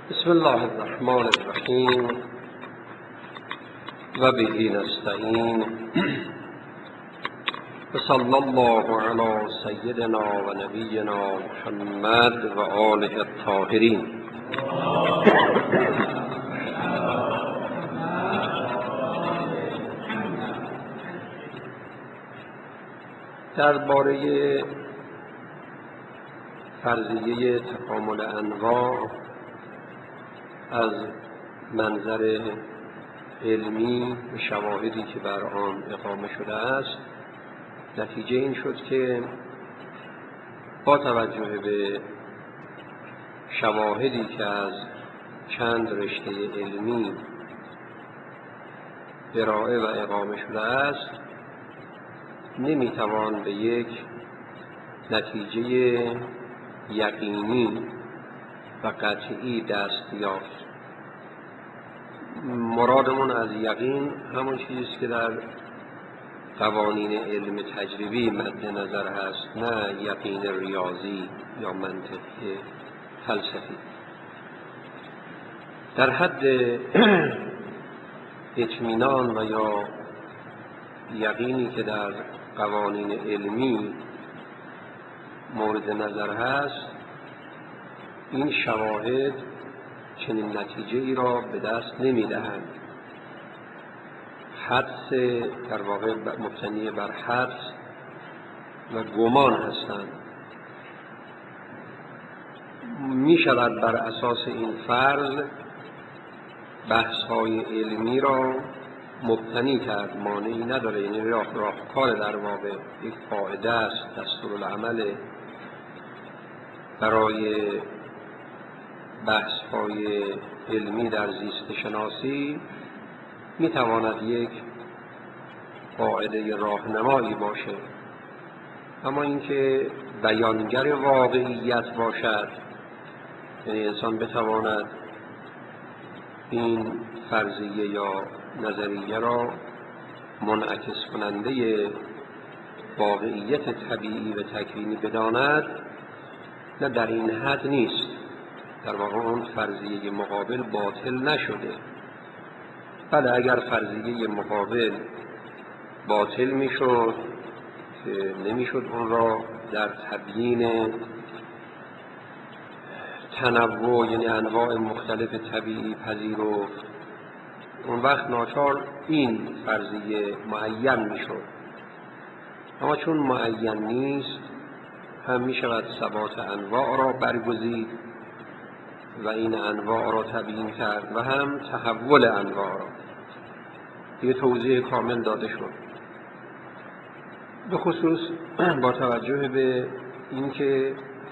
بسم الله الرحمن الرحیم و به نستعین و صلی الله علی سیدنا و نبینا محمد و آله الطاهرین. درباره فرضیه تکامل انواع از منظر علمی و شواهدی که بر آن اقامه شده است، نتیجه این شد که با توجه به شواهدی که از چند رشته علمی ارائه و اقامه شده است، نمیتوان به یک نتیجه یقینی و قطعی دست یافت. مرادمون از یقین همون چیزی که در قوانین علم تجربی مد نظر هست، نه یقین ریاضی یا منطقی فلسفی. در حد اطمینان و یا یقینی که در قوانین علمی مورد نظر هست، این شواهد چنین نتیجه ای را به دست نمی دهند. حدس در واقع مبتنی بر حدس و گمان هستند. می شود بر اساس این فرض بحث های علمی را مبتنی کرد، مانعی نداره. یعنی راهکار در واقع یک قاعده است، دستورالعمل برای بحث های علمی در زیست شناسی می تواند یک قاعده راهنمایی باشه، اما اینکه بیانگر واقعیت باشد، یعنی انسان بتواند این فرضیه یا نظریه را منعکس کننده واقعیت طبیعی و تکوینی بداند، نه در این حد نیست. در واقع اون فرضیه مقابل باطل نشده. بله، اگر فرضیه مقابل باطل میشد که نمیشد اون را در تبیین تنوع، یعنی انواع مختلف طبیعی پذیرفت، اون وقت ناچار این فرضیه معین میشد. اما چون معین نیست، هم میشود ثبات انواع را برگزید و این انواع را تبیین کرد و هم تحول انواع را. یه توضیح کامل داده شد. به خصوص با توجه به اینکه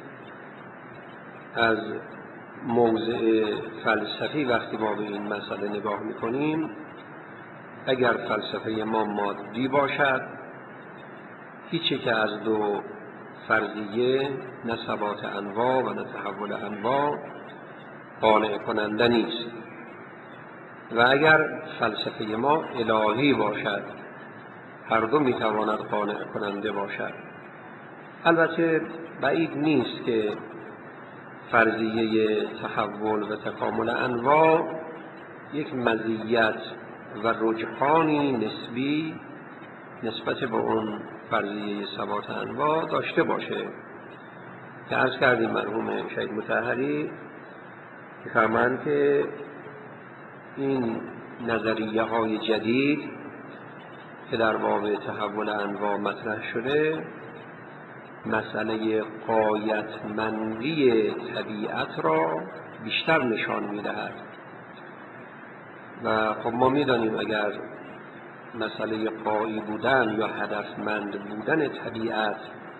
از موضع فلسفی وقتی ما به این مسئله نگاه میکنیم، اگر فلسفه ما مادی باشد، هیچی که از دو فرضیه، نه ثبات انواع و نه تحول انواع، قانع کننده نیست. و اگر فلسفه ما الهی باشد، هر دو میتواند قانع کننده باشد. البته بعید نیست که فرضیه تحول و تکامل انواع یک مزیت و رجحانی نسبی نسبت به اون فرضیه ثبات انواع داشته باشه، که عرض کردیم مرحوم شهید مطهری می‌فرمایند که این نظریه های جدید که در باب تحول انواع مطرح شده، مسئله غایتمندی طبیعت را بیشتر نشان می‌دهد. و خب ما می‌دانیم اگر مسئله غایی بودن یا هدفمند بودن طبیعت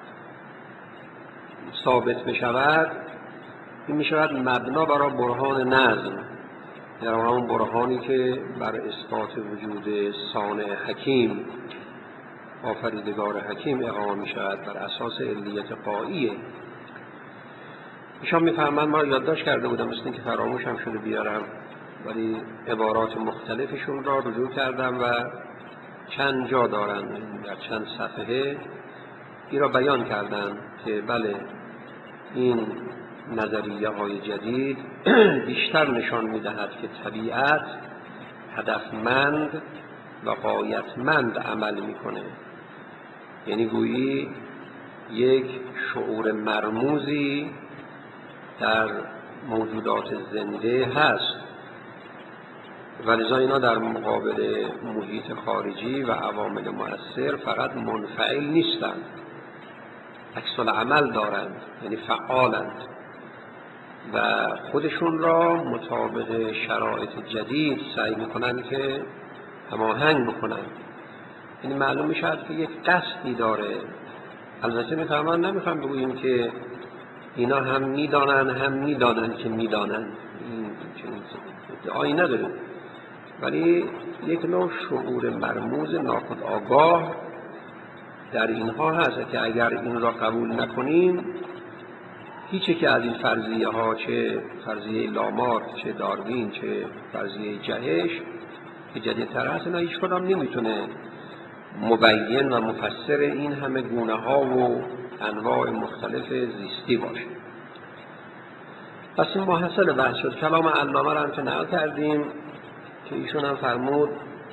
ثابت بشود، این می‌شود مبنا برای برهان نظم، یعنی اون برهانی که بر اثبات وجود صانع حکیم، آفریدگار حکیم اقامه می‌شود بر اساس علیت غاییه. ایشان می‌فهمند، ما یادداشت کرده بودم، مثل اینکه فراموشم شده بیارم، ولی عبارات مختلفشون را رجوع کردم و چند جا دارن، در چند صفحه این را بیان کردن که بله، این نظریه های جدید بیشتر نشان می‌دهد که طبیعت هدفمند و غایتمند عمل می‌کنه. یعنی گویی یک شعور مرموزی در موجودات زنده هست و لذا اینا در مقابل محیط خارجی و عوامل مؤثر فقط منفعل نیستند، عکس العمل دارند، یعنی فعالند و خودشون را مطابق شرایط جدید سعی میکنن که هماهنگ بکنن. یعنی معلوم میشه که یک قصدی داره. البته میفهمن، نمیخوام بگوییم که اینا هم میدانن که میدانن، این ادعایی نداره، ولی یک نوع شعور مرموز ناخودآگاه در اینها هست که اگر این را قبول نکنیم، هیچی که از این فرضیه ها، چه فرضیه لامارک، چه داروین، چه فرضیه جهش که جدیدتر هست، اینا هیچ کدام نمیتونه مبین و مفسر این همه گونه ها و انواع مختلف زیستی باشه. پس این محصل بحث شد. کلام علامه را هم که نقل کردیم که ایشون هم فرمود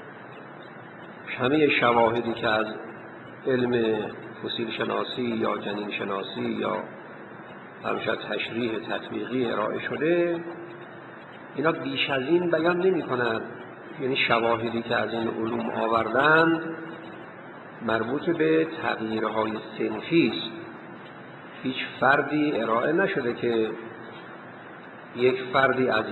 همه شواهدی که از علم فسیل شناسی یا جنین شناسی یا همشه تشریح تطبیقی ارائه شده، اینا بیش از این بیان نمی کنند. یعنی شواهدی که از این علوم آوردند مربوط به تغییرهای صنفی است. هیچ فردی ارائه نشده که یک فردی از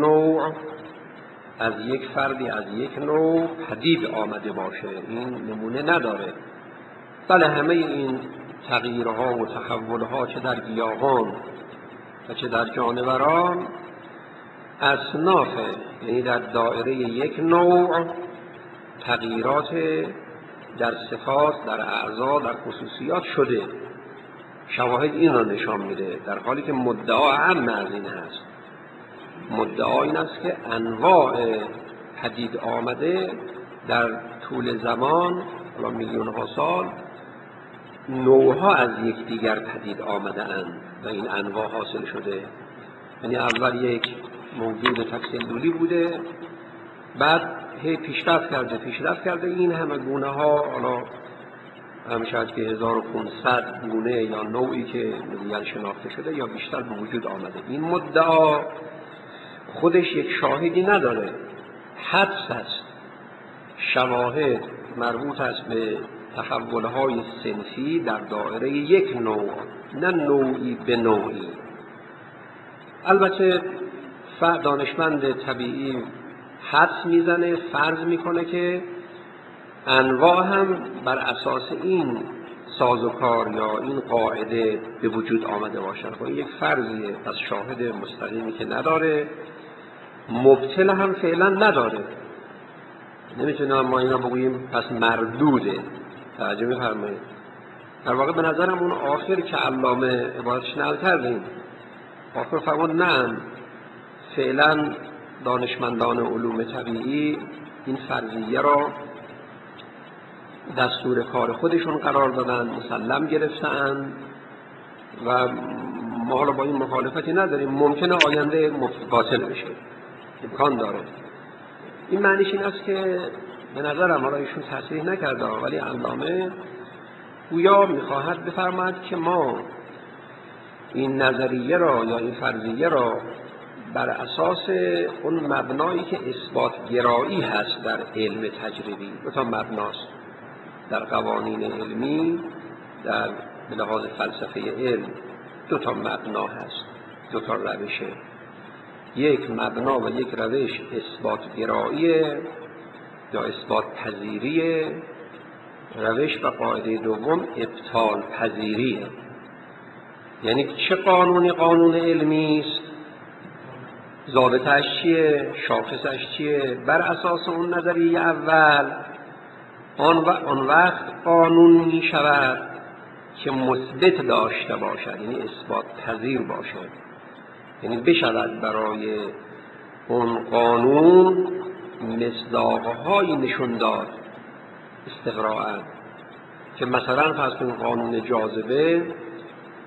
یک نوع پدید آمده باشه، این نمونه نداره. بله همه این تغییرها و تحولها چه در گیاهان و چه در جانوران اصنافه، یعنی در دایره یک نوع تغییرات در صفات، در اعضا، در خصوصیات شده. شواهد این را نشان میده، در حالی که مدعا عام از این هست. مدعا این است که انواع پدید آمده در طول زمان، حالا میلیون‌ها سال، نوعها از یکدیگر پدید آمده اند و این انواع حاصل شده. یعنی اول یک موجود تکسلولی بوده، بعد هی پیشرفت کرده این همه گونه ها، حالا همشه که 1500 گونه یا نوعی که دیگر شناخته شده یا بیشتر به وجود آمده. این مدعا خودش یک شاهدی نداره، حدس است. شواهد مربوط است به تحولهای صنفی در دایره یک نوع، نه نوعی به نوعی. البته دانشمند طبیعی حدس میزنه، فرض میکنه که انواع هم بر اساس این سازوکار یا این قاعده به وجود آمده باشن. خب این یک فرضیه، پس شاهد مستقیمی که نداره، مبطل هم فعلا نداره. نمیتونم ما اینا بگوییم پس مردوده. توجه می‌فرمایید؟ در واقع به نظرم اون آخر که علامه عبارتش نقل کردیم، آخر فرمود نه، فعلا دانشمندان علوم طبیعی این فرضیه را دستور کار خودشون قرار دادن، مسلم گرفتن و ما حالا با این مخالفتی نداریم. ممکنه آینده باطل بشه، امکان داره. این معنیش این است که به نظرم، حالا ایشون تصریح نکرده ولی علامه گویا میخواهد بفرماید که ما این نظریه را یا این فرضیه را بر اساس اون مبنایی که اثبات گرایی هست در علم تجربی، دو تا مبناست در قوانین علمی، در لحاظ فلسفه علم دو تا مبنا هست، دو تا روشه. یک مبنا و یک روش اثبات گراییه یا اثبات پذیریه، روش و قاعده دوم ابطال پذیریه. یعنی چه قانونی قانون علمی است، ضابطه‌اش چیه، شاخصش چیه، بر اساس اون نظریه اول آن وقت قانون می شود که مثبت داشته باشد، یعنی اثبات پذیر باشد، یعنی بشود برای اون قانون مصداق‌هایی نشون داد استقراءً، که مثلا فرض کنید قانون جاذبه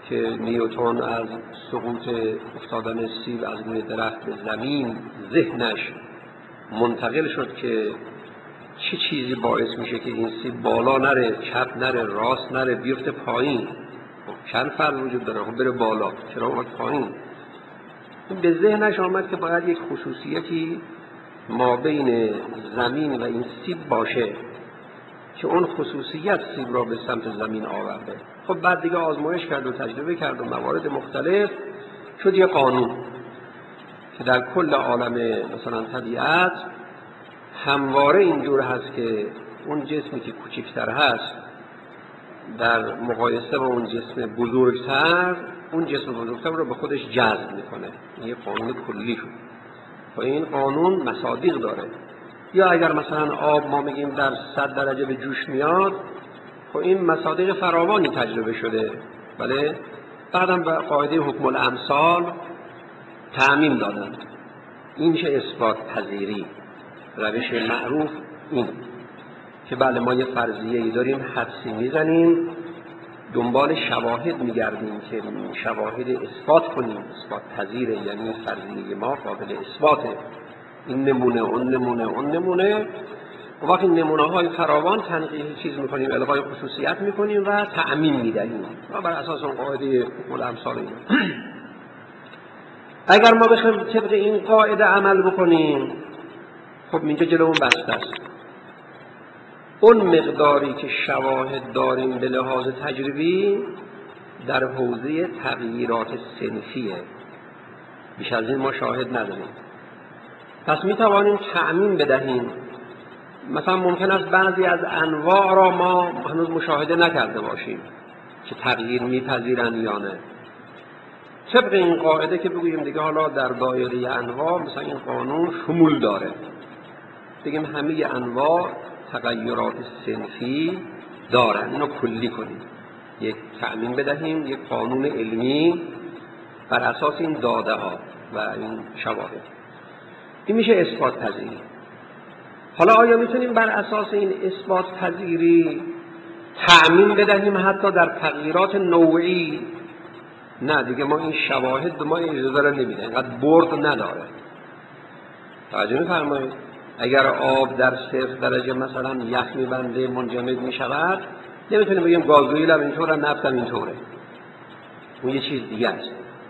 که نیوتن از سقوط افتادن سیب از روی درخت به زمین ذهنش منتقل شد که چه چیزی باعث میشه که این سیب بالا نره، چپ نره، راست نره، بیفته پایین. چند فرق وجود داره، بره بالا، چرا اومد پایین؟ به ذهنش آمد که باید یک خصوصیتی ما بین زمین و این سیب باشه که اون خصوصیت سیب را به سمت زمین آورده. خب بعد دیگه آزمایش کرد و تجربه کرد و موارد مختلف، شد یه قانون که در کل عالم مثلا طبیعت همواره اینجور هست که اون جسمی که کوچکتر هست در مقایسه با اون جسم بزرگتر، اون جسم بزرگتر رو به خودش جذب میکنه. این یه قانون کلی شد و این قانون مصادیق داره. یا اگر مثلا آب ما میگیم در 100 درجه به جوش میاد، خب این مصادیق فراوانی تجربه شده، بله. بعدم به قاعده حکم الامثال تعمیم دادن. این میشه اثبات پذیری. روش معروف این که بله ما یه فرضیه‌ای داریم، حدسی میزنیم، دنبال شواهد میگردیم که شواهد اثبات کنیم، اثبات پذیره، یعنی فرضیه ما قابل اثباته. این نمونه، اون نمونه، اون نمونه. و وقتی نمونه های فراوان تنقیح چیز میکنیم، الغای خصوصیت میکنیم و تعمیم میدهیم و بر اساس اون قاعده حکم الامثال اینا. اگر ما بخوایم طبق این قاعده عمل بکنیم، خب اینجا جلومون بسته است. اون مقداری که شواهد داریم به لحاظ تجربی در حوزه تغییرات صنفیه، بیش از این ما شاهد نداریم. پس می توانیم تعمیم بدهیم. مثلا ممکن است بعضی از انواع را ما هنوز مشاهده نکرده باشیم که تغییر میپذیرن یا نه. طبق این قاعده که بگوییم دیگه حالا در دایره انواع مثلا این قانون شمول داره، بگیم همه انواع تغییرات صنفی دارن، اینو کلی کنیم، یک تعمیم بدهیم، یک قانون علمی بر اساس این داده ها و این شواهد. این میشه اثبات پذیری. حالا آیا میتونیم بر اساس این اثبات پذیری تعمیم بدهیم حتی در تغییرات نوعی؟ نه دیگه، ما این شواهد ما اجازه را نمیده، اینقدر برد نداره. توجه می‌فرمایید؟ اگر آب در 0 درجه مثلا یخ میبنده، منجمد میشود، نمیتونیم بگیم گازوئیل هم اینطوره، نفت هم اینطوره. اون یه چیز دیگه است.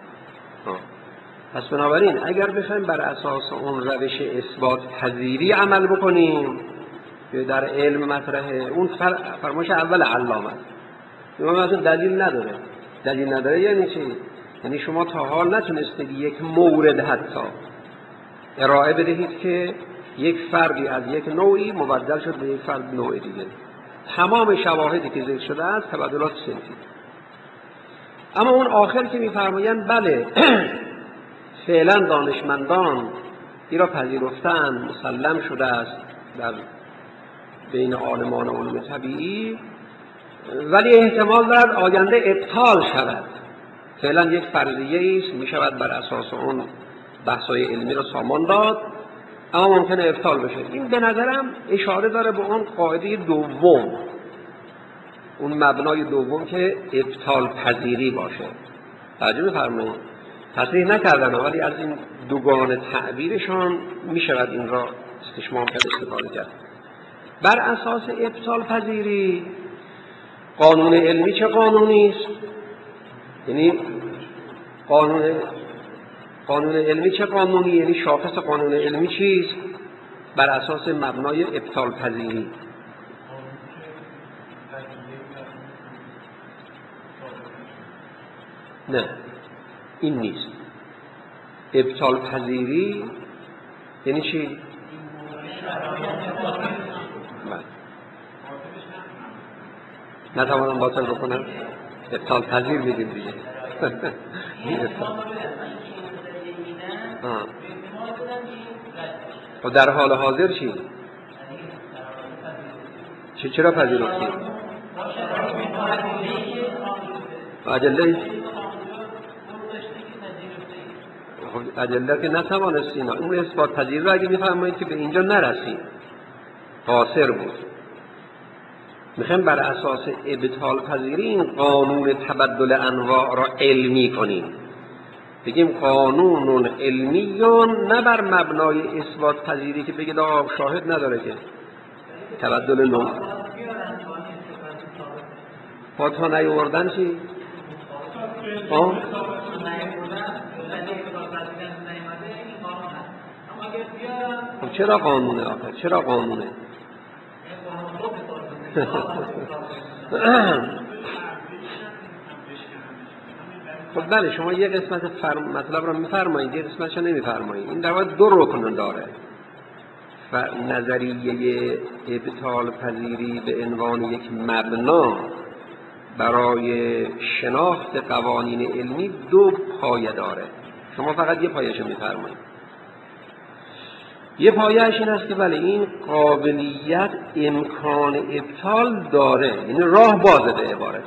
پس بنابراین اگر بخوایم بر اساس اون روش اثبات پذیری عمل بکنیم که در علم مطرحه، اون فرمایش اول علامه است. اون مثلا دلیل نداره. دلیل نداره یعنی چی؟ یعنی شما تا حال نتونستید یک مورد حتی ارائه بدهید که یک فردی از یک نوعی مبدل شد به یک فرد نوع دیگه. تمام شواهدی که ذکر شده است تبدلات صنفی. اما اون آخر که می‌فرمایند بله فعلا دانشمندان این را پذیرفتن، مسلم شده است در بین عالمان علوم طبیعی، ولی احتمال دارد آینده ابطال شود. فعلا یک فرضیه است، می شود بر اساس اون بحث‌های علمی را سامان داد، اما ممکنه ابطال بشه. این به نظرم اشاره داره به اون قاعده دوم، اون مبنای دوم که ابطال پذیری باشه. توجه بفرمایید. تصریح نکردن ولی از این دوگان تعبیرشان می شود این را استشمام کرد، استفاده کرد. بر اساس ابطال پذیری قانون علمی چه قانونی است؟ یعنی قانون علمی چه قانونی؟ یعنی شاخص قانون علمی چیست؟ بر اساس مبنای ابطال پذیری. نه این نیست. ابطال پذیری یعنی چی؟ نتوانم باطل بکنم؟ ابطال پذیر میگیم دیگه. و در حال حاضر چی؟ چرا پذیرفتی؟ ادله که نتوانستین، اون اثبات پذیر رو اگه میفرمایید که به اینجا نرسید، قاصر بود. میخوایم بر اساس ابطال پذیری این قانون تبدل انواع را علمی کنیم، بگیم قانون علمیون، نه بر مبنای اثبات پذیری که بگید آقا شاهد نداره که تبدل نوع. پادها نیاوردن چی؟ خب چرا قانونه آخر؟ چرا قانونه؟ خب بله، شما یه قسمت مطلب رو میفرمایید، یه قسمتش رو نمیفرمایید. این در واقع دو رکن داره. نظریه ابطال پذیری به عنوان یک مبنا برای شناخت قوانین علمی دو پایه داره. شما فقط یه پایه‌اش رو میفرمایید. یه پایه‌اش این است که بله این قابلیت امکان ابطال داره، یعنی راه بازه به عبارتی،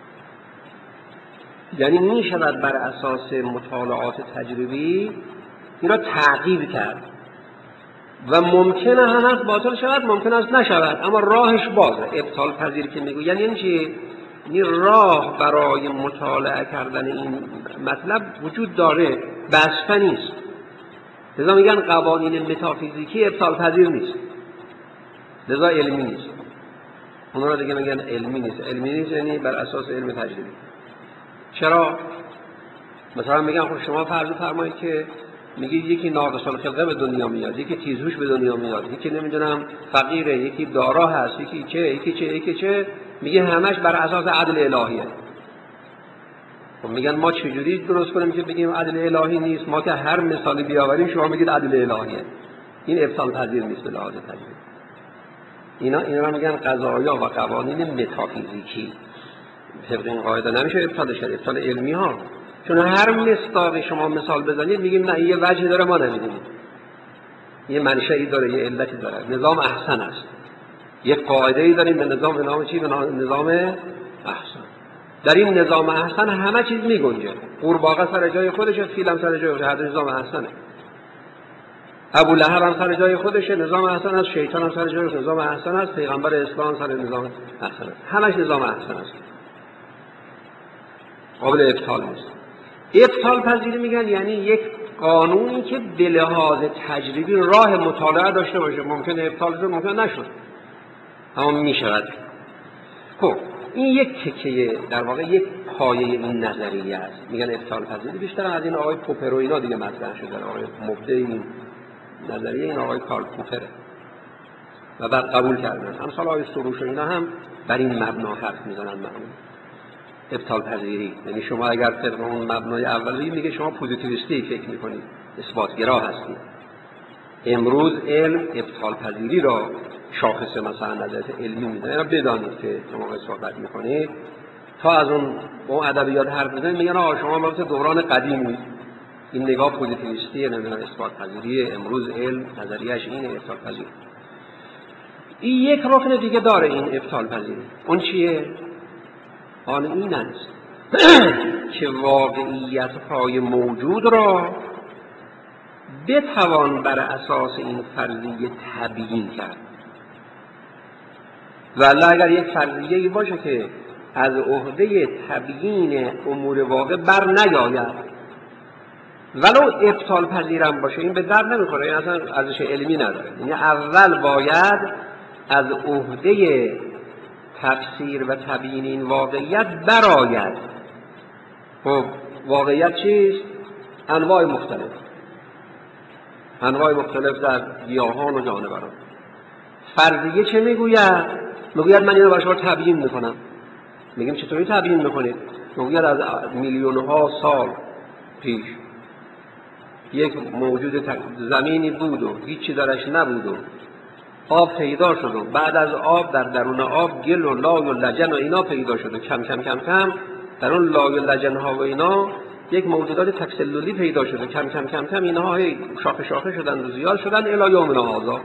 یعنی می شود بر اساس مطالعات تجربی این را تعقیب کرد و ممکنه هم است باطل شود، ممکن است نشود، اما راهش بازه. ابطال پذیر که میگو یعنی چی؟ یعنی راه برای مطالعه کردن این مطلب وجود داره، بسته نیست. لذا میگن قوانین متافیزیکی ابطال پذیر نیست، لذا علمی نیست. اونا دیگه میگن علمی نیست. علمی نیست یعنی بر اساس علم تجربی. چرا؟ مثلا میگن خب شما فرض فرمایید که میگی یکی ناقص الخلقه به دنیا میاد، یکی تیزهوش به دنیا میاد، یکی نمیدونم فقیره، یکی دارا هست، یکی چه، میگه همش بر اساس عدل الهیه. خب میگن ما چجوری درست کنیم که بگیم عدل الهی نیست؟ ما که هر مثالی بیاوریم شما میگید عدل الهیه. این ابطال پذیر نیست به لحاظ تجربی. اینا میگن قضایا و قوانین متافیزیکی. طبق این قاعده نمیشه ابطالش کرد، ابطال علمی ها. چون هر مصداقی شما مثال بزنید میگیم نه یه وجهی داره ما نمیدونیم، یه منشأی داره، یه علتی داره. نظام احسن است، یه قاعده‌ای داریم به نظام، به نام چی؟ به نظام احسن. در این نظام احسن همه چیز میگنجه. قورباغه سر جای خودشه، فیل هم سر جای خودشه، هر نظام احسنه. ابو لهب هم سر جای خودشه، نظام احسن است. شیطان هم سر جای خودشه، نظام احسن است. پیغمبر اسلام سر نظام احسن است. همش نظام احسن است، قابل ابطال نیست. ابطال پذیری میگن یعنی یک قانونی که به لحاظ تجربی راه مطالعه داشته باشه، ممکنه ابطال شد، ممکن نشد، اما میشود. خب این یک تکه، در واقع یک پایه این نظریه است. میگن ابطال پذیری. بیشتر از این آقای پوپر و اینا دیگه مطرح شدن. آقای مبدع این نظریه این آقای کارل پوپره و بعد قبول کردن. امثال آقای سروش و اینا هم بر این مبنا حرف میزنن. معمولا ابطال پذیری یعنی شما اگر طبق اون مبنای اولی میگه شما پوزیتیویستی فکر میکنید، اثباتگرا هستید. امروز علم ابطال پذیری را شاخص مثلا نظریات علمی میدونه. اینا بدانید که شما صحبت میکنید تا از اون ادبیات حرف میزنید میگن آقا شما مثل دوران قدیمی، این نگاه پوزیتیویستی، نمیدونم اثبات پذیری. امروز علم نظریه‌اش اینه، ابطال پذیر. این یک رکن دیگه داره این ابطال پذیری. اون چیه؟ آن این است که واقعیت‌های موجود را بتوان بر اساس این فرضیه تبیین کرد. ولی اگر یک فرضیه‌ای باشه که از عهده تبیین امور واقع بر نیاید، ولو ابطال پذیرم باشه، این به درد نمیخوره، این اصلا ارزش علمی نداره. یعنی اول باید از عهده تفسیر و تبیین این واقعیت برآید. خب واقعیت چیست؟ انواع مختلف، انواع مختلف در گیاهان و جانوران. فرضیه چه میگوید؟ میگوید من اینو برای شما تبیین میکنم. میگیم چطوری تبیین میکنید؟ میگوید از میلیون‌ها سال پیش یک موجود زمینی بود و هیچی درش نبود و آب پیدا شد و بعد از آب در درون آب گل و لای و لجن و اینا پیدا شد و کم کم کم کم در اون لای و لجن ها و اینا یک موجودات تکسلولی پیدا شد و کم کم کم کم اینها شاخه شاخه شدن و زیاد شدن الی یومنا هذا.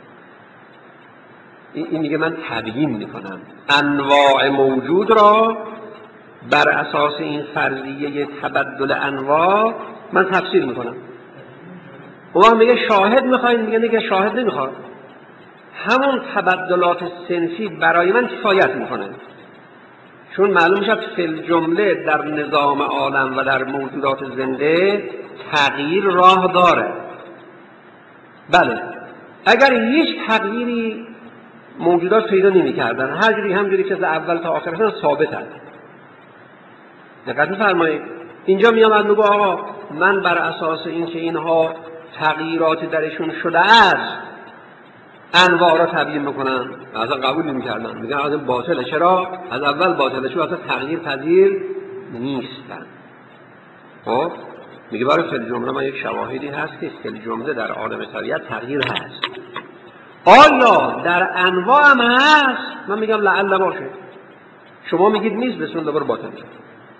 این میگه من تبیین میکنم انواع موجود را بر اساس این فرضیه تبدل انواع من تفسیر میکنم. اون میگه شاهد میخواین، میگه نه شاهد نمیخواد. همون تبدلات صنفی برای من کفایت میکنه، چون معلوم شد فی الجمله در نظام عالم و در موجودات زنده تغییر راه داره. بله، اگر هیچ تغییری موجودات پیدا نمی‌کردن، هر جوری همجوری که از اول تا آخر هستن ثابت هست. دقت می‌فرمایید اینجا میامد میگه آقا من بر اساس اینکه اینها تغییراتی درشون شده است انواع را تبیین میکنن، اصلا قبول نمی‌کردن، میگن از باطله. چرا؟ از اول باطله، چون اصلا تغییر پذیر نیستن. خب میگه برای فی الجمله من یک شواهدی هست که فی الجمله در عالم طبیعت تغییر هست. آیا در انواع هم هست؟ من میگم لعل باشه. شما میگید نیست، بسم الله برو باطل شد.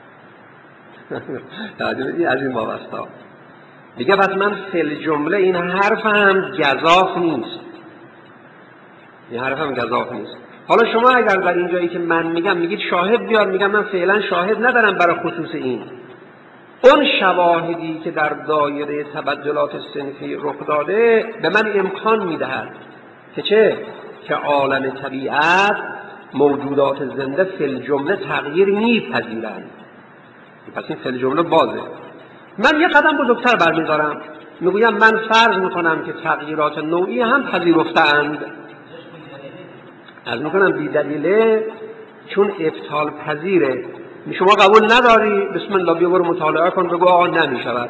از این وابسته میگه بس من فی الجمله این حرف هم گزاف نیست، این حرف هم گزاف نیست. حالا شما اگر در این جایی که من میگم میگید شاهد بیار، میگم من فعلا شاهد ندارم برای خصوص این. اون شواهدی که در دایره تبدلات صنفی رخ داده به من امکان میدهد که چه؟ که عالم طبیعت موجودات زنده فی الجمله تغییر میپذیرند. پس این فی الجمله بازه. من یه قدم بزرگتر برمیدارم، میگویم من فرض میکنم که تغییرات نوعی هم پذیرفتند. از میکنم بی دلیله، چون ابطال پذیره. شما قبول نداری؟ بسم الله بیا برو مطالعه کن، بگو آقا نمیشود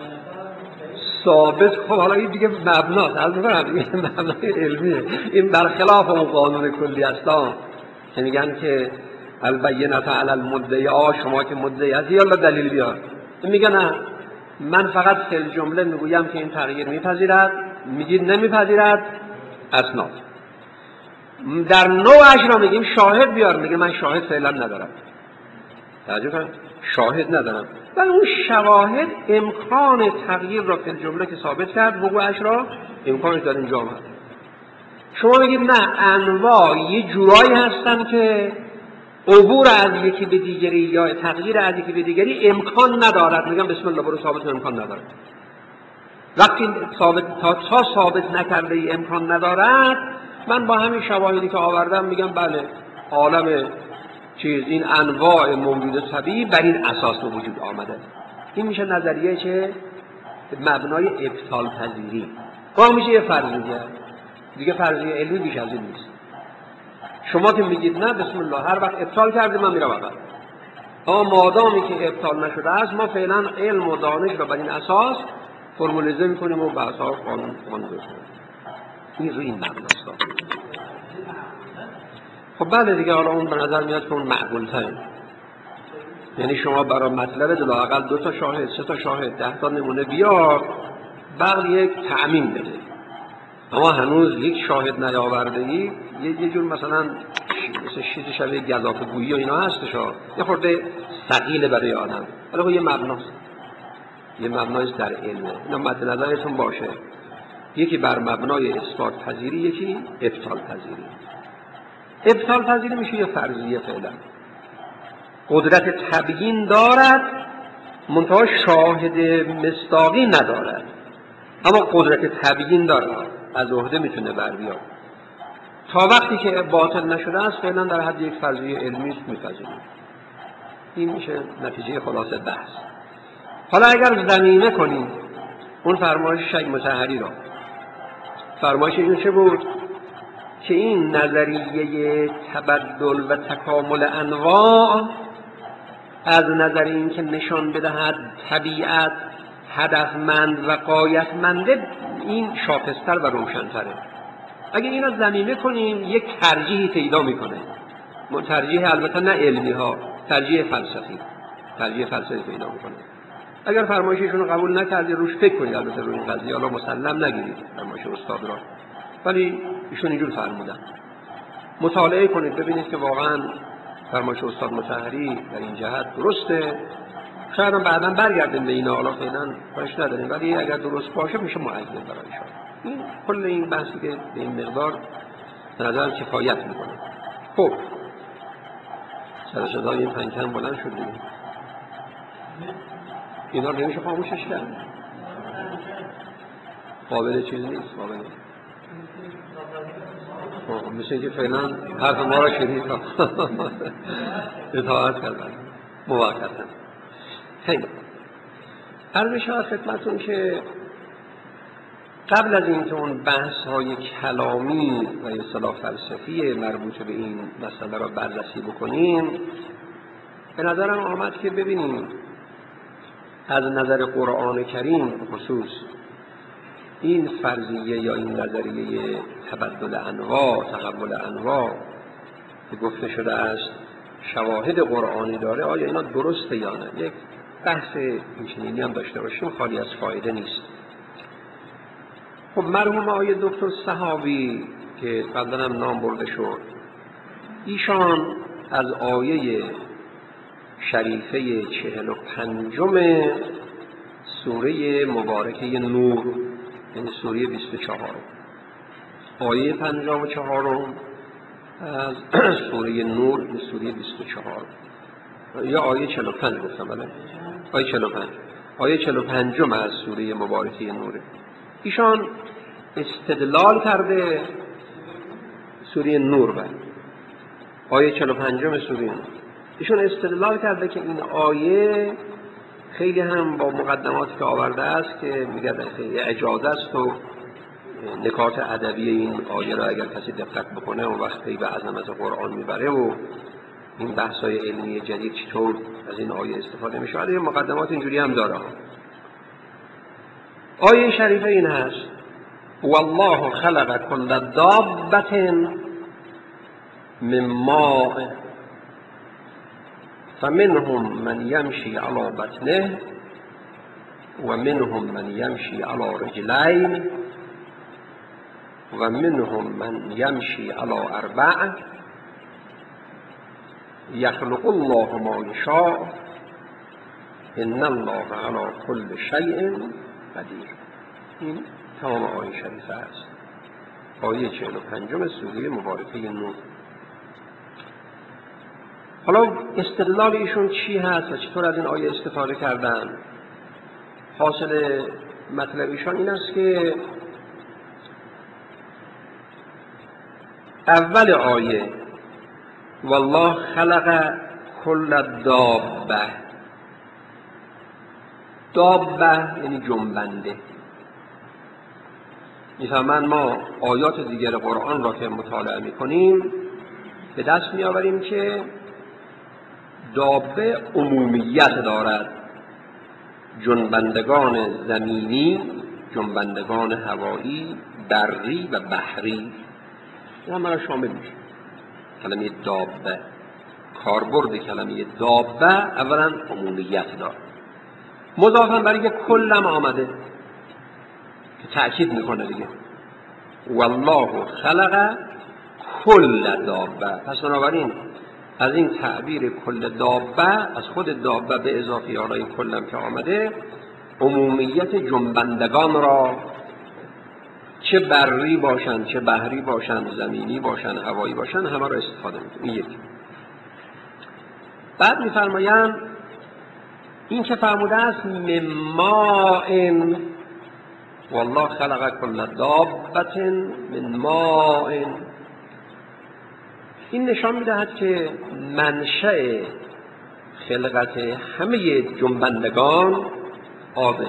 ثابت. خب حالا این دیگه مبناست، از میکنم این مبنای علمیه، این برخلاف اون قانون کلی هستان که میگن که البینة علی المدعی. شما که مدعی هستی یالا دلیل بیار. میگن نه، من فقط فی الجمله میگویم که این تغییر میپذیرد، میگید نمیپذیرد، اسناد. در نوعش را میگیم شاهد بیار، میگه من شاهد فعلا ندارم. توجه کن، شاهد ندارم. ولی اون شواهد امکان تغییر را فی الجمله که ثابت کرد، وقوعش را امکانش در اینجا هست. شما میگید نه، انواع یه جورایی هستن که عبور از یکی به دیگری یا تغییر از یکی به دیگری امکان ندارد. میگم بسم الله برو ثابت امکان ندارد. وقتی تا ثابت نکرده ای امکان ندارد، من با همین شواهدی که آوردم میگم بله عالم این انواع موجود طبیعی بر این اساس به وجود آمده. این میشه نظریه چه؟ مبنای ابطال پذیری. با میشه یه فرضیه دیگه، فرضیه علمی بیش از این نیست. شما که میگید نه بسم الله هر وقت ابطال کردیم من میرم عقب، اما مادامی که ابطال نشده است ما فعلا علم و دانش رو بر این اساس فرمولیزه میکنیم و به اساس قانون درست. این روی این مبناست. خب بله دیگه، حالا اون به نظر میاد که اون معقول تره. یعنی شما برای مطلب لااقل 2 تا شاهد، 3 تا شاهد، 10 تا نمونه بیار، بقیه یک تعمیم بده. اما هنوز یک شاهد نیاورده ای، یه جور مثلا چیزی شبیه گزافه‌گویی و اینا هستش، یه خورده ثقیله برای آدم. ولی یه مبناست، یه مبناست در علمه. اینا مد نظرتون باشه، یکی بر مبنای اثبات پذیری، یکی ابطال پذیری. ابطال پذیری میشه یه فرضیه فعلا قدرت تبیین دارد، منتها شاهد مصداقی ندارد، اما قدرت تبیین دارد، از عهده میتونه بر بیاد. تا وقتی که باطل نشده است فعلا در حد یک فرضیه علمی است، میپذیریم. این میشه نتیجه خلاصه بحث. حالا اگر ضمیمه کنیم اون فرمایش شیخ مطهری را، فرمایش این چه بود؟ که این نظریه تبدل و تکامل انواع از نظر این که نشان بدهد طبیعت هدفمند و غایتمنده، این شاخص‌تر و روشن‌تره. اگه این رو ضمیمه کنیم یک ترجیحی پیدا میکنه، ترجیح البته نه علمی ها، ترجیح فلسفی پیدا میکنه. اگر فرمایششون رو قبول نکردید روش فکر کنید، البته روی این قضیه حالا مسلم نگیرید فرمایش استاد را، ولی ایشون اینجور فرمودن. مطالعه کنید ببینید که واقعا فرمایش استاد مطهری در این جهت درسته. شاید هم بعدا برگردیم به اینا، حالا فعلا کارش نداریم، ولی اگر درست باشه میشه معید برای شما. این کل این بحثی که به این مقدار به نظرم کفایت میکنه. خب سر صدای این پنکم بلند شد دیگه، اینا نمیشه خاموشش کرد، قابل چیز نیست، قابل مثل که فعلا حرف ما را شدید اطاعت کردن موقتا. خیلی عرض شود خدمتون که قبل از اینکه اون بحث های کلامی و اصطلاح فلسفی مربوط به این مسئله را بررسی بکنیم، به نظرم آمد که ببینیم از نظر قرآن کریم خصوص این فرضیه یا این نظریه تبدل انواع، تحول انواع که گفته شده است شواهد قرآنی داره، آیا اینا درسته یا نه؟ یک بحث اینچنینی هم داشته باشیم خالی از فایده نیست. خب مرحوم آقای دکتر سحابی که قبلا هم نام برده شد، ایشان از آیه شریفه 45 سوره مبارکه نور، یعنی سوره 24، آیه 54 از سوره نور به سوره 24 یا آیه 45 گفتم بله، آیه 45 آیه 45 از سوره مبارکه نوره. ایشان استدلال کرده سوره نور بله، آیه 45 سوره نور، ایشون استدلال کرده که این آیه خیلی هم با مقدماتی که آورده است که میگه خیلی اعجاز است و نکات ادبی این آیه را اگر کسی دقت بکنه اون وقت پی به عظمت قرآن میبره و این بحث‌های علمی جدید چطور از این آیه استفاده میشه. یه مقدمات اینجوری هم داره. آیه شریفه این هست: والله خلق كل دابة من ماء فمنهم من يمشي على بطنه ومنهم من يمشي على رجلين ومنهم من يمشي على أربع يخلق الله ما يشاء إن الله على كل شيء قدیر. این تمام آیه شریفه است، آیه 45 سوره مبارکه نور. حالا استدلال ایشون چی هست و چطور از این آیه استفاده کردن؟ حاصل مطلب ایشان این است که اول آیه والله خلق کل دابه، دابه یعنی جنبنده. میفهمن ما آیات دیگر قرآن را که مطالعه میکنیم به دست میآوریم که دابه عمومیت دارد، جنبندگان زمینی، جنبندگان هوایی، بری و بحری، این همه را شامل میشه. کلمه دابه، کاربرد کلمه دابه اولا عمومیت دارد، مضافاً برای که کلم آمده که تأکید میکنه دیگه والله خلق کل دابه. پس بنابراین از این تعبیر کل دابه، از خود دابه به اضافه آرای کلم که آمده، عمومیت جنبندگان را، چه بری باشن چه بحری باشن، زمینی باشن هوایی باشن، همه را استفاده میکنه. این یکی. بعد میفرمایند این که فرموده است مماء، والله خلق کل دابة من ماء، این نشان میدهد که منشأ خلقت همه جنبندگان آبه.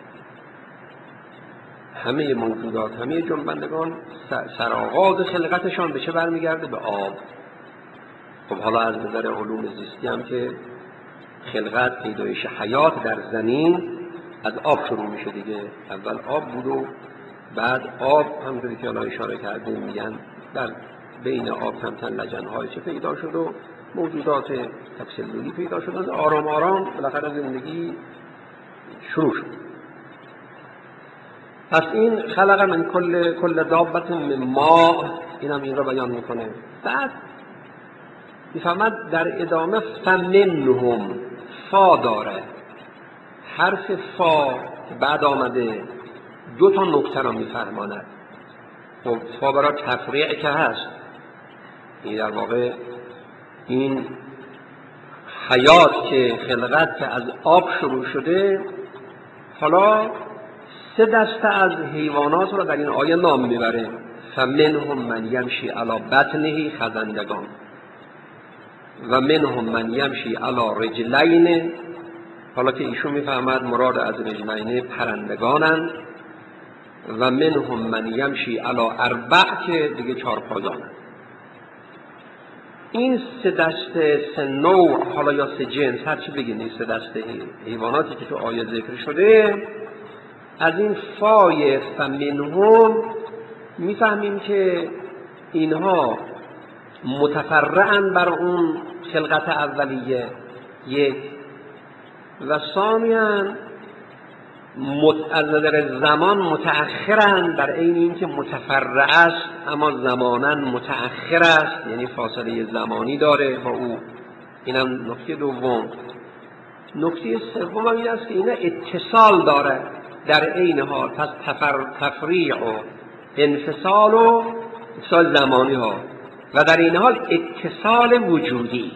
همه موجودات، همه جنبندگان سرآغاز خلقتشان به چه برمیگرده؟ به آب. خب حالا از نظر علوم زیستی هم که خلقت، پیدایش حیات در زمین از آب شروع میشه دیگه. اول آب بود و بعد آب همونطوری که الان اشاره کردیم میگن در بین آب کم کم لجن‌های چه پیدا شد و موجودات تکسلولی پیدا شد. آرام آرام بالاخره زندگی شروع شد. پس این خلق من کل دابة من ماء، این هم این را بیان میکنه. بعد میفهمد در ادامه فمنهم، فا داره، حرف فا که بعد آمده دو تا نکته را میفهماند. خب فا برای تفریع که هست، این در واقع این حیات که خلقت که از آب شروع شده، حالا سه دسته از حیوانات رو در این آیه نام میبره. فمنهم من یمشی علی بطنه، خزندگان، و منهم من یمشی علی رجلین، حالا که ایشون میفهمد مراد از رجلین پرندگانند، و منهم من یمشی علی اربع که دیگه چارپایانند. این سه دسته، سه نوع، حالا یا سه جنس، هر چی بگین، این سه دسته حیواناتی که تو آیه ذکر شده، از این فای فمنهم میفهمیم که اینها متفرعن بر اون خلقت اولیه، یک، و ثانیاً از نظر زمان متأخرن، در عین اینکه متفرع است اما زماناً متأخر است، یعنی فاصله زمانی داره با او. اینم نکته دوم. نکته سوم این است که اینا اتصال داره در عین حال، پس تفریع و انفصال و اتصال زمانی ها و در این حال اتصال وجودی.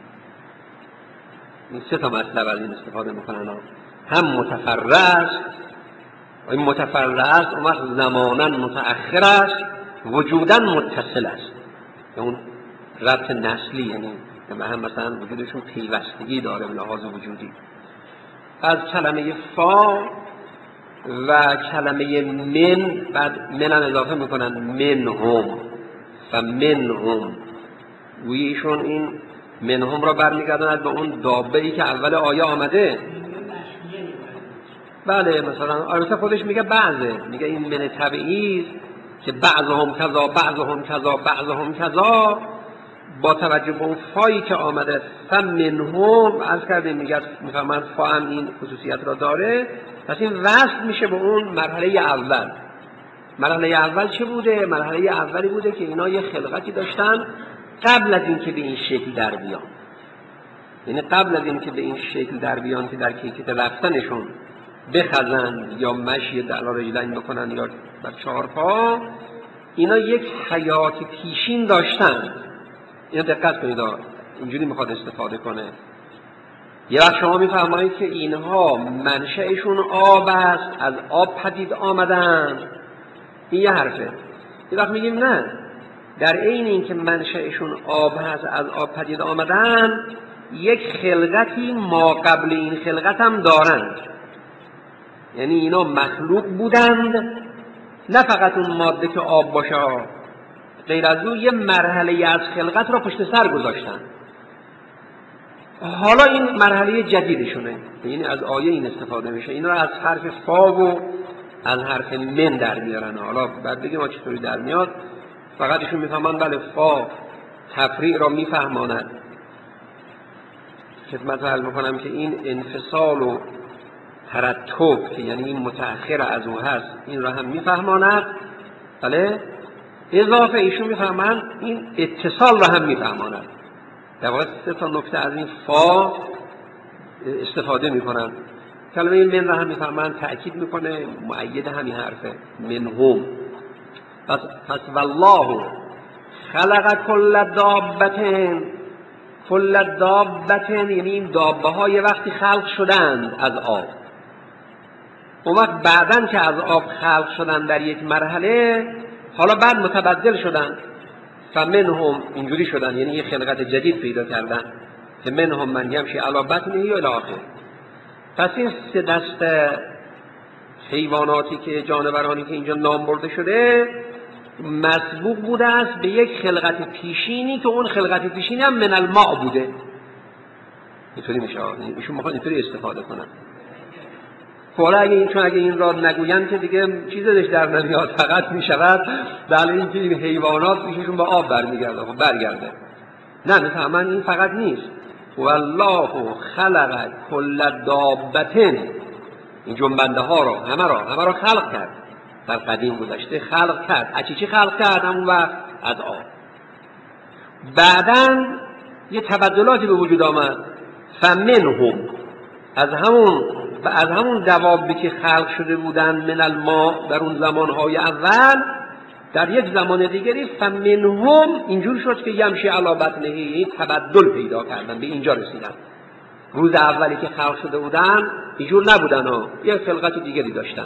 این سه تا مطلب از این استفاده میکنن. هم متفرع است، این متفرع است اون وقت زمانا متأخر است، وجودا متصل است، اون ربط نسلی، یعنی هم مثلا وجودشون پیوستگی داره به لحاظ وجودی. از کلمه فا و کلمه من، بعد منم اضافه میکنن منهم و منهم، گوییشون این منهم را برمیگرداند به اون دابه‌ای که اول آیه آمده. بله، مثلا البته خودش میگه بعضه، میگه این من تبعیض که بعضهم کذا بعضهم کذا بعضهم کذا، با توجه به اون فایی که آمده فمنهم، عرض کردیم میفهمن فا هم این خصوصیت را داره، پس این وصل میشه به اون مرحله اول. مرحله اول چه بوده؟ مرحله اولی بوده که اینا یه خلقتی داشتن قبل از این که به این شکل در بیان، یعنی قبل از این که به این شکل در بیان که در کیفیت رفتنشون بخزند یا مشی در رجلین بکنن یا بر چهار پا، اینا یک حیات پیشین داشتن. اینا دقت کنید، اینجوری میخواد استفاده کنه. یه وقت شما میفهمید که اینها منشأشون آب است، از آب پدید آمدن، این یه حرفه. یه وقت میگیم نه، در عین این که منشأشون آب هست، از آب پدید آمدن، یک خلقتی ما قبل این خلقت هم دارند، یعنی اینا مخلوق بودند، نه فقط اون ماده که آب باشه، غیر از اون یه مرحله از خلقت را پشت سر گذاشتن. حالا این مرحله جدیدشونه، یعنی از آیه این استفاده میشه، این را از حرف فا و از حرف من در میارن. حالا بعد بگیم ما چطوری در میاد. فقط ایشون میفهمن بله فا تفریع را میفهماند. خدمت عرض میکنم که این انفصال و ترتب که یعنی این متأخر از او هست، این را هم میفهماند. بله، اضافه ایشون میفهمن این اتصال را هم میفهماند. در واقع سه تا نکته از این فا استفاده میکنن. کلمه این من را هم میفهمن، تأکید میکنه، مؤید همین حرفه منهم. پس والله خلق کل دابتن، کل دابتن یعنی این دابه ها یه وقتی خلق شدند از آب، اون وقت بعدن که از آب خلق شدن در یک مرحله، حالا بعد متبدل شدن، فمنهم اینجوری شدن، یعنی یه خلقت جدید پیدا کردن که منهم من یمشی علی بطنه و الی آخر. پس این سه دسته حیواناتی که جانورانی که اینجا نام برده شده مسبوق بوده است به یک خلقت پیشینی که اون خلقت پیشینی هم من الماء بوده. اینطوری میشه، ایشون میخواد اینطوری استفاده کنن. حالا اگه این را نگوین که دیگه چیزش در نمیاد، فقط میشود در اینکه این حیوانات میشون به آب برمیگرده. خب برگرده، نه میفهمن این فقط نیست. والله خلق کل دابتن، این جنبنده ها رو همه را خلق کرد، در قدیم گذشته خلق کرد. از چی خلق کرد؟ همون وقت از آب. بعدن یه تبدلاتی به وجود آمد، فمنهم، از همون دوابی که خلق شده بودن من الماء در اون زمانهای اول، در یک زمان دیگری فمنهم اینجور شد که یمشی علی بطنه، تبدل پیدا کردن، به اینجا رسیدن. روز اولی که خلق شده بودن اینجور نبودن و یه خلقت دیگری داشتن.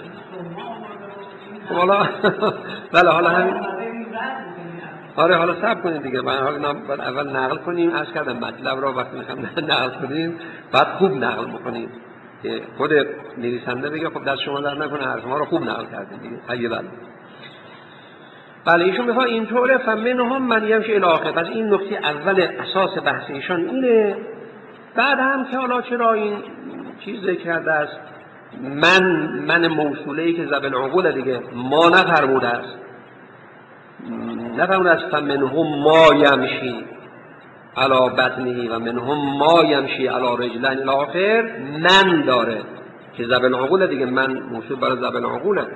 حالا بله حالا همین آره حالا صبر کنید دیگه، من اول نقل کنیم. عرض کردم مطلب را وقتی میخوام نقل کنیم بعد خوب نقل بکنیم که خود نویسنده بگه خب دست شما در نکنه حرف ما رو خوب نقل کردید دیگه. بله ایشون میخواد اینطوره فمنهم من یمشی الی آخر. پس این نکته اول اساس بحث ایشان اینه. بعد هم که حالا چرا این چیز ذکر کرده است من موصوله‌ای که ذوی العقول دیگه ما نفرموده است، نفرموده است فمنهم ما یمشی علی بطنه و منهم ما یمشی علی رجلین الی آخر. من داره که ذوی العقول دیگه، من موصول برای ذوی العقوله.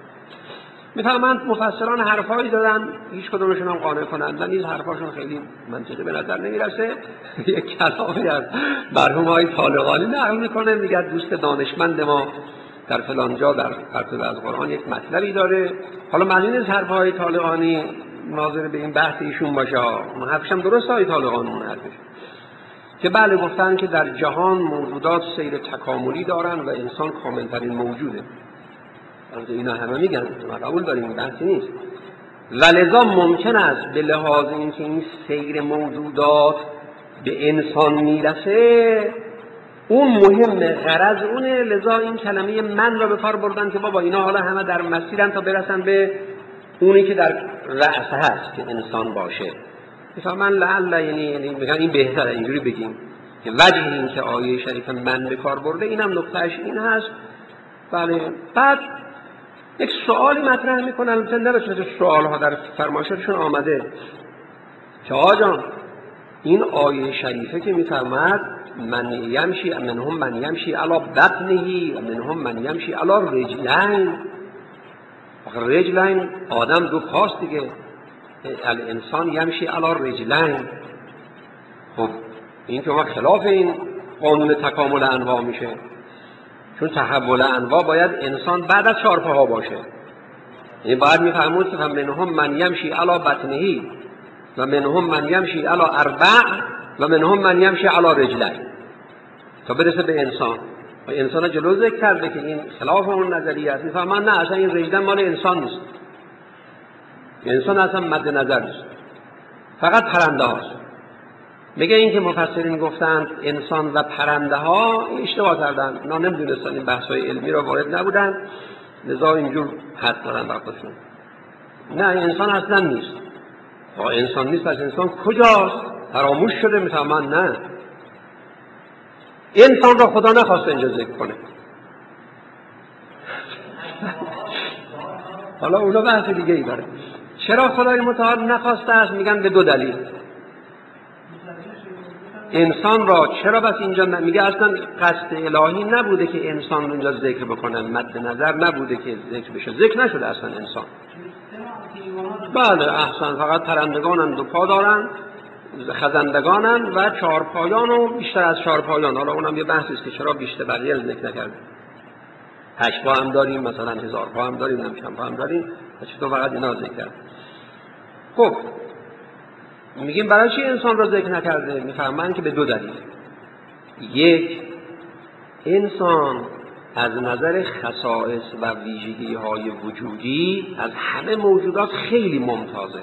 میفهمند مفسران حرفایی دادن هیچ کدومشون هم قانع کنند نیست، حرفاشون خیلی منطقی به نظر نمیرسه. یک کلامی از مرحوم آقای طالقانی نقل میکنه، میگه دوست دانشمند ما در فلان جا در پرتو از قرآن یک مطلبی داره. حالا معنی نیست حرف آقای طالقانی ناظر به این بحث ایشون باشه، اون حرفش هم درست آقای طالقانی اون حرفش که بله گفتن که در جهان موجودات سیر تکاملی دارن و انسان کاملترین موجوده. اینا همه میگن، ما قبول داریم، این بحثی نیست. ولذا ممکن است به لحاظ اینکه این سیر موجودات به انسان میرسه اون مهم غرض اونه، لذا این کلمه من را به کار بردن که بابا اینا حالا همه در مسیرن تا برسن به اونی که در رأس هست که انسان باشه. میفهمن لعل یعنی میگن این بهتره اینجوری بگیم که وجه این که آیه شریف من به کار برده اینم نکتهش این هست. بله بعد یک سوالی مطرح میکنن، البته نه به صورت سوال ها در فرمایشاتشون آمده که آجان این آیه شریفه که میفرماد من یمشی منهم من یمشی علی بطنه و منهم من یمشی علی رجلین. رجلین آدم دو پاست دیگه، الانسان یمشی علی رجلین. خب این که خلاف این قانون تکامل انواع میشه، چون تحول انواع باید انسان بعد از 4 پاها باشه. این باید میفهمون که منهم من یمشی علی بطنه و منهم من یمشی علی 4 و منهم من یمشی علی رجلین تا برسه به انسان. و انسان جلو ذکر کرده که این خلاف اون نظریه است. میفهمن نه اصلا این رجلین مال انسان نیست، انسان اصلا مد نظر نیست، فقط پرنده هاست. میگه این که مفسرین گفتند انسان و پرنده ها اشتباه کردن، اونا نمیدونستن، این بحث‌های علمی را وارد نبودن، لذا اینجور حد دارن بر خودشون. نه انسان اصلا نیست. انسان نیست، پس انسان کجاست؟ فراموش شده. میفهمن نه، انسان را خدا نخواسته اینجا ذکر کنه. حالا اونا بحث دیگه ای داره. چرا خدای متعال نخواسته است؟ میگن به 2 دلیل. انسان را چرا بس اینجا میگه اصلا قصد الهی نبوده که انسان رو اینجا ذکر بکنن، مد نظر نبوده که ذکر بشه، ذکر نشده اصلا انسان. بله احسن، فقط پرندگانن 2 پا دارن، خزندگانن و 4 پایان و بیشتر از 4 پایان. حالا اونم یه بحثی است که چرا بیشتر بقیه ذکر نکرده. 8 پا هم داریم، مثلا 1000 پا هم داریم، نمی‌شم پا هم داریم، چطور فقط اینا ذکر کرد؟ خب میگیم برای چی انسان را ذکر نکرده؟ میفهمن که به 2 دلیل. یک، انسان از نظر خصائص و ویژگی‌های وجودی از همه موجودات خیلی ممتازه.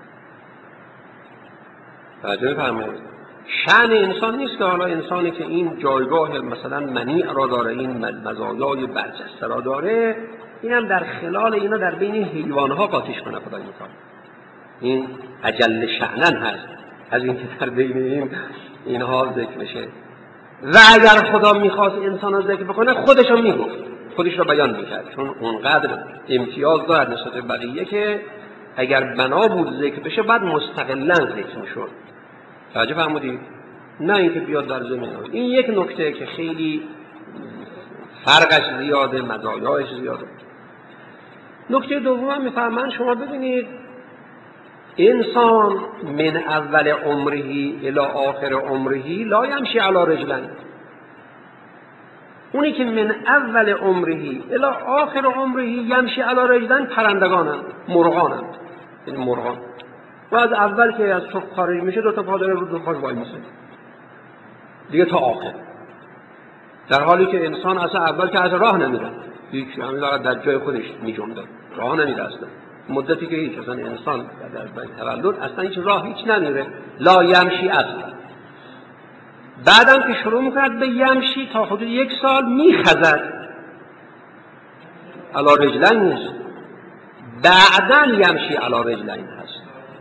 توجه فرمایید. شأن انسان نیست که حالا انسانی که این جایگاه مثلا منیع را داره، این مزایای برجسته را داره، اینم در خلال اینا در بین حیوان‌ها قاطیش کنه خدای متعال. این اجل شأنن هست از این که در بین اینها ذکر بشه. و اگر خدا میخواست انسان رو ذکر بکنه خودش رو میگفت، خودش رو بیان میکرد، چون اونقدر امتیاز دارد نسبت به بقیه که اگر بنا بود ذکر بشه بعد مستقلاً ذکر میشد. توجه فرمودید؟ نه اینکه بیاد در زمین. این یک نکته که خیلی فرقش زیاده، مزایاش زیاده. نکته دوم میفرمایند شما ببینید انسان من اول عمره الی آخر عمره لا یمشی علی رجلین. اونی که من اول عمره الی آخر عمره یمشی علی رجلین پرندگانن، مرغانن، یعنی مرغان. و از اول که از چوب خارج میشه 2 تا پا داره، رو 2 پاش وای میسه دیگه تا آخر. در حالی که انسان اصلا اول که از راه نمیره، هیچ، همین فقط در جای خودش میجنبه، راه نمیره اصلا. مدتی که هیچ، اصلا انسان در تولد اصلا هیچ راه هیچ نمیره، لا یمشی اصلا. بعدم که شروع میکند به یمشی تا حدود 1 سال میخزد، علی رجلین نیست، بعدن یمشی علی رجلین هست.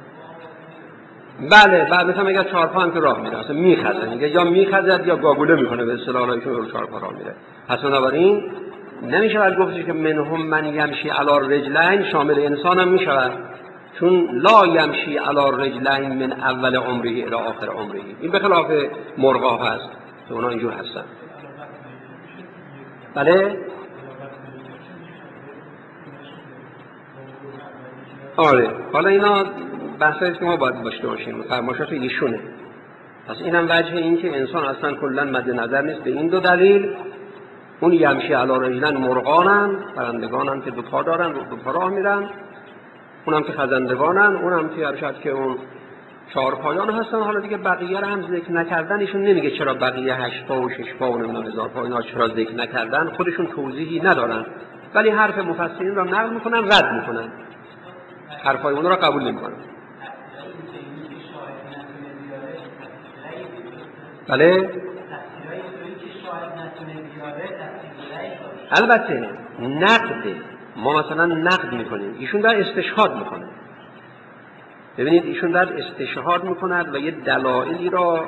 بله، بعد مثلا اگر 4 پا هم که راه میره، اصلا میخزد، میگه یا میخزد یا گاگوله میکنه، به اصطلاح ایشون رو 4 پا راه میره. پس بنابراین نمیشه باید گفتش که منهم من یمشی علی رجلین شامل انسان هم میشود، چون لا یمشی علی رجلین من اول عمره الی آخر عمره. این به خلاف مرغا هست که اونا اینجور هستن. بله آره، حالا اینا بحثایی که ما باید داشته باشیم، فرمایشات ایشونه. پس اینم وجه این که انسان اصلا کلا مد نظر نیست به این 2 دلیل. اون یمشی علی رجلین مرغانن، پرندگانن که 2 پا دارن و 2 پا راه میرن، اونم که خزندگانن، اونم که ارشد که اون 4 پایان هستن. حالا دیگه بقیه رو هم ذکر نکردن، ایشون نمیگه چرا بقیه 8 پا و 6 پا و نمیدونم 1000 پا اینا چرا ذکر نکردن، خودشون توضیحی ندارن، ولی حرف مفسرین رو نقل میکنن، رد میکنن، حرفای اون رو قبول نمیکنن. بله البته نقد ما مثلا نقد میکنیم، ایشون در استشهاد میکنه. ببینید ایشون در استشهاد میکند و یه دلایلی را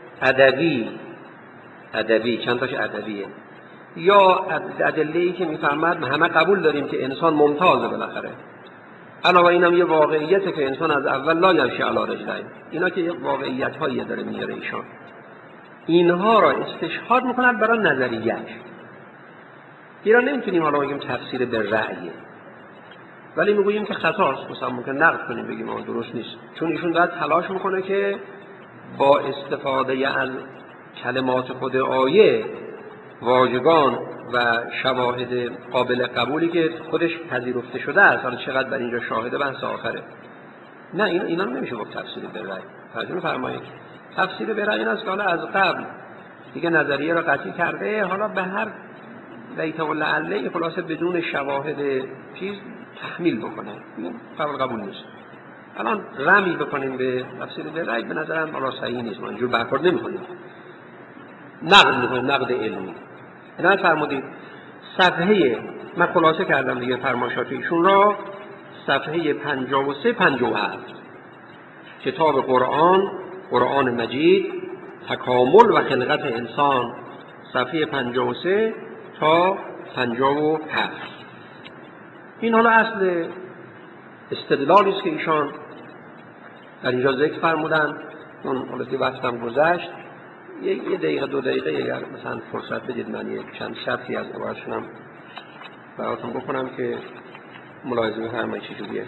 ادبی چند تاش ادبیه یا ادله‌ای که میفهمد همه قبول داریم که انسان ممتازه بالاخره. علاوه اینم یه واقعیته که انسان از اول لا یمشی علی رجلین، اینا که یه واقعیت هایی داره میاره ایشان، اینها را استشهاد میکند برای نظریه‌اش. ایران نمیتونیم حالا بگیم تفسیر به رأیه، ولی میگوییم که خطاست، مثلا ممکن نقد کنیم بگیم اون درست نیست، چون ایشون داره تلاش میکنه که با استفاده از کلمات خود آیه، واژگان و شواهد قابل قبولی که خودش پذیرفته شده است، حالا چقدر بر اینجا شاهده بحث آخره. نه اینا نمیشه گفت تفسیر به رأی. ترجمه فرمایید تفسیر به رأی این است که حالا از قبل دیگه نظریه را قطعی کرده، حالا به هر بیت و لعله خلاصه بدون شواهد چیز تحمیل بکنه، این قبول نیست. الان رمی بکنیم به تفسیر به رأی به نظرم حالا صحیح نیست، ما اینجور برخورد نمی‌کنیم، نقد می‌کنیم، نقد علمی. اینا فرمودید صفحه، من خلاصه کردم دیگه فرمایشات ایشون را، صفحه 53 57 کتاب قرآن مجید، تکامل و خلقت انسان، صفحه 53 تا 57. این حالا اصل استدلالی است که ایشان در اینجا ذکر فرمودن. اون حالتی وقتم گذشت، یه دقیقه 2 دقیقه اگر مثلا فرصت بدید من یک چند شرطی از عبارتشونم براتون بکنم که ملاحظه بفرمایید چی جوریه.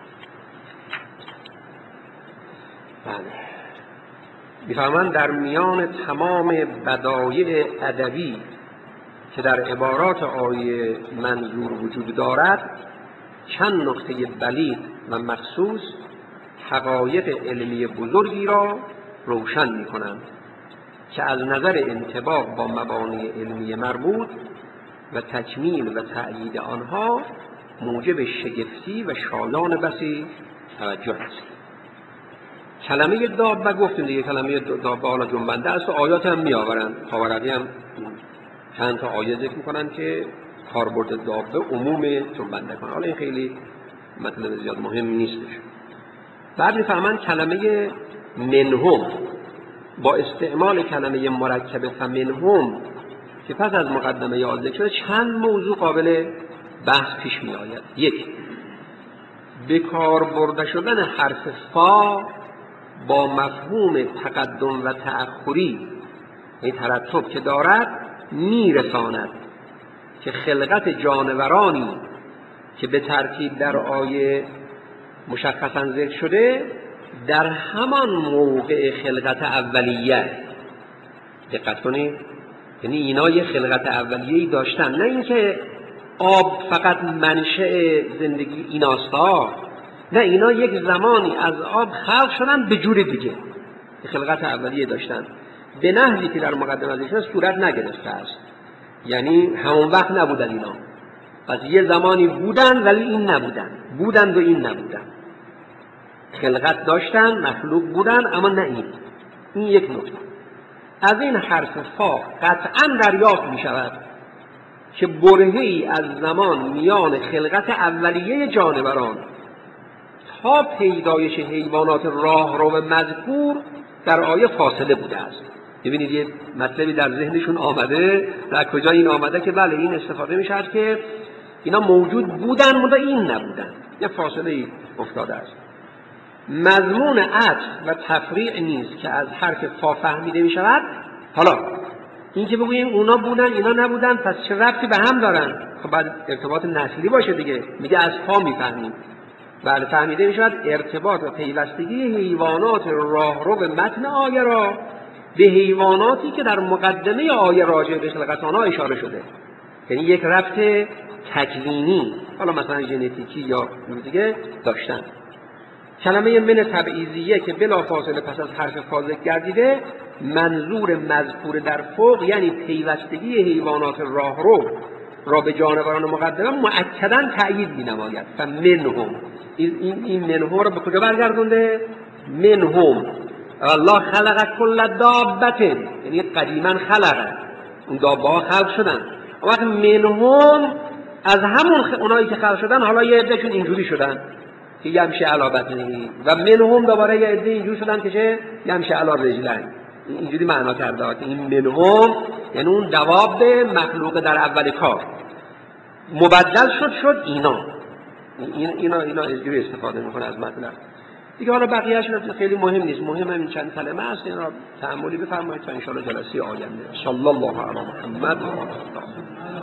بله، می‌فرمایند در میان تمام بدایع ادبی که در عبارات آیه منظور وجود دارد، چند نکته بلیغ و مخصوص حقایق علمی بزرگی را روشن می‌کنند که از نظر انطباق با مبانی علمی مربوط و تکمیل و تأیید آنها موجب شگفتی و شایان بسی توجه است. کلمه دابه گفتیم دیگه، کلمه دابه حالا جنبنده است و آیات هم میآورند، طبرانی هم چند تا آیه ذکر میکنن که کاربرد دابه عموم جنبنده کنه. حالا این خیلی مطلب زیاد مهم نیستش. بعد میفهمن کلمه منهم با استعمال کلمه مرکبه فمنهم که پس از مقدمه یاد ذکر شده، چند موضوع قابل بحث پیش می آید. 1. به کار برده شدن حرف فا با مفهوم تقدم و تأخری، این ترتب که دارد، میرساند که خلقت جانورانی که به ترتیب در آیه مشخصاً ذکر شده در همان موقع خلقت اولیه. دقت کنید، یعنی اینا یه خلقت اولیه‌ای داشتن، نه اینکه آب فقط منشأ زندگی ایناستا، نه اینا یک زمانی از آب خلق شدن به جور دیگه، خلقت اولیه داشتن به نحوی که در مقدمه ذکر صورت نگرفته است. یعنی همون وقت نبودن اینا، پس یه زمانی بودن ولی این نبودن، بودند و این نبودن، خلقت داشتن، مخلوق بودن اما نه این یک نکته. از این حرف فا قطعا دریافت می شود که برهه‌ای از زمان میان خلقت اولیه جانوران تا پیدایش حیوانات راهرو مذکور در آیه فاصله بوده است. ببینید یه مطلبی در ذهنشون آمده، در کجا این آمده که بله این استفاده می شود که اینا موجود بودن مدا این نبودن، یه فاصله افتاده است. مضمون عطف و تفریع نیست که از حرف فا فهمیده می شود. حالا این که بگوییم اونا بودن اینا نبودن پس چه ربطی به هم دارن؟ خب بعد ارتباط نسلی باشه دیگه. میگه از فا میفهمیم. بله فهمیده می شود ارتباط و پیوستگی حیوانات راهرو به متن آیه را به حیواناتی که در مقدمه آیه راجع به خلقت آنها اشاره شده، یعنی یک ربط تکوینی، حالا مثلا ژنتیکی یا دیگه داشتن. کلمه من تبعیضیه که بلافاصله پس از حرف فا ذکر گردیده، منظور مذکور در فوق یعنی پیوستگی حیوانات راهرو را به جانوران مقدمه مؤکداً تأیید می‌نماید. فمنهم این منهم را به کجا برگردونده؟ منهم الله خلق کل دابة، یعنی قدیما خلقه، اون دابه ها خلق شدن. وقت منهم از همون اونایی که خلق شدن حالا یه عدهشون اینجوری شدن که یمشی علی بطنه و منهم دوباره یه عده اینجوری شدن که چه یمشی علی رجلین. اینجوری معنا کرده که این منهم یعنی اون دواب مخلوق در اول کار مبدل شد اینا اینجوری استفاده میکنه از مطلب دیگه. حالا بقیه‌اش خیلی مهم نیست، مهم این چند کلمه است. اینا تأملی بفرمایید تا ان شاء الله جلسه آینده. صلی الله علی محمد و آله